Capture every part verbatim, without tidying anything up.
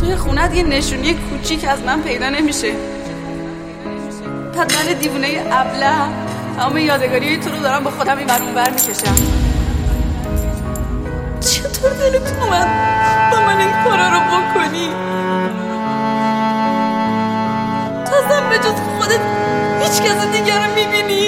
توی خونت یه نشونی کوچیک از من پیدا نمیشه. بعد من دیوونه ابله تمام یادگاری تو رو دارم با خودم این بر اون بر میکشم. چطور دلت اومد با من این کارا رو بکنی؟ تازم به جز خودت هیچ کس دیگر رو میبینی؟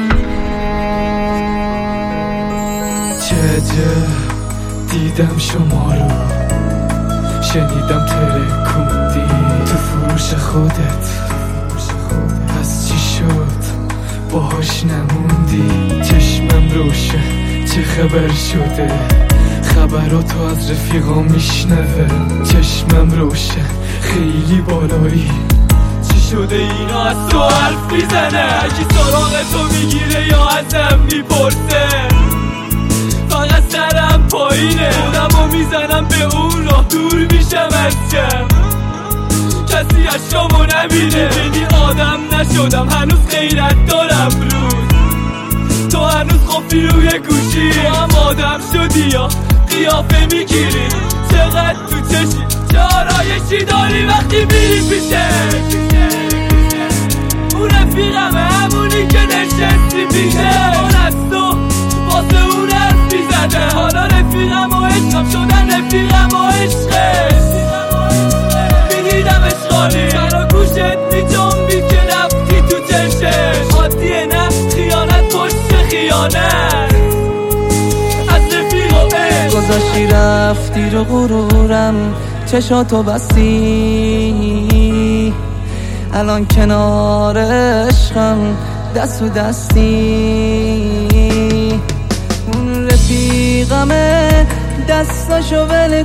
چه عجب دیدم شما رو، شنیدم ترکوندی تو فروش خودت. پس چی شد باهاش نموندی؟ چشمم روشن چه خبر شده؟ خبراتو از رفیقا میشنوه. چشمم روشن خیلی بالایی. چی شده اینا از تو حرف میزنه؟ اگه سراغ تو میگیره یا ازم میپرسه؟ فقط سرم پایینه، خودمو میزنم به اون راه، دور میشم از جمع. کسی اشکامو نبینه، بینی آدم نشدم، هنوز غیرت دارم روز. تو هنوز خفی روی گوشی، تو هم آدم شدی یا قیافه میگیری؟ چقدر تو چشی چه آرایشی داری وقتی میری پیشه؟ اون رفیقمه همونی که نشستی پیشه. اون از تو واسه اون حرف میزده، حالا رفیقم و عشقم شدن رفیقم و عشقه. میدیدم اشغالی برا گوشت میجنبی که رفتی تو چشش. عادیه نه خیانت پشت خیانت از رفیق و عشق. گذاشتی رفتی رو غرورم، چشاتو بستی، الان کنار عشقم دست و دستی. اون رفیقمه دستاشو ول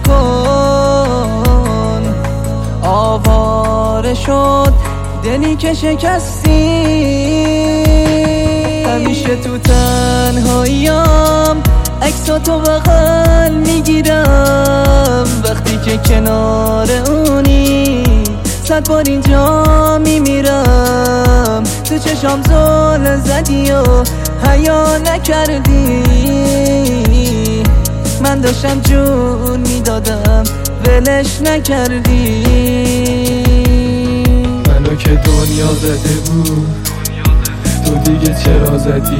کن، آواره شد دلی که شکستی. همیشه تو تنهاییم عکساتو بغل میگیرم، وقتی که کنار اونی صد بار اینجا میمیرم. تو چشام زل زدی و حیا نکردی، من داشتم جون میدادم ولش نکردی. منو که دنیا زده بود، تو دیگه چرا زدی؟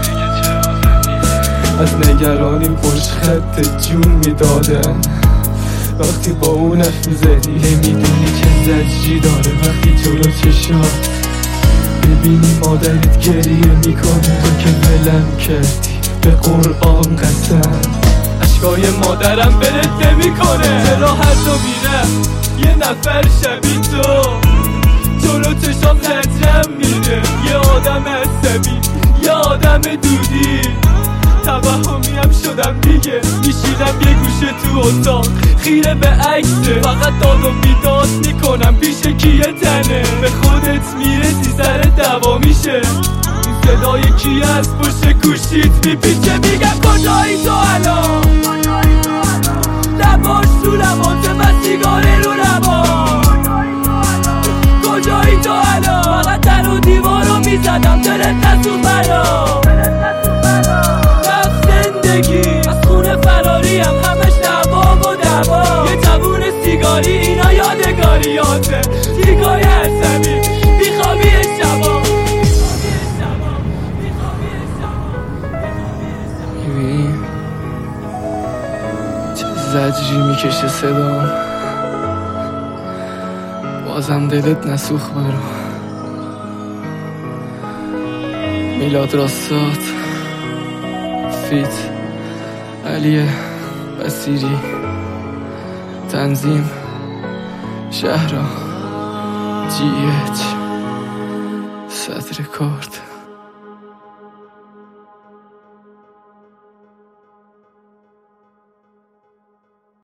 از نگرانی پشت خط جون میدادم. وقتی با اون حرف میزدی نمیدونی چه زجری داره وقتی جلو چشات ببینی مادرت گریه میکنه. تو که ولم کردی به قرآن قسم، اشکای مادرم برد نمیکنه. چرا هر دو میرم یه نفر شبیه تو جلو چشام زجرم میره؟ یه آدم عصبی یه آدم دودی، توهمیم شدم دیگه. میشینم یه گوشه تو اتاق خیره به عکسه، فقط داد و بیداد میکنم پیش کیه تنه. به خودت میرسی سر دوا میشه، این صدای کی از پشت گوشیت میپیچه. میگم کجایی تو الان؟ لباش تو لباس من سیگاره رو لباس. کجایی تو الان؟ فقط در و دیوار رو میزدم دلت نسون برا. از خونه فراریم همش دعوا و دعوا. یه جوون سیگاری اینا یادگاریاته، دیگای عصبی بیخوابی شبا. ببین چه زجری میکشه صدام، بازم دلت نسوخ برا. میلاد راستات فیت علی بصیری، تنظیم شهرام جی اچ، صدر کارت.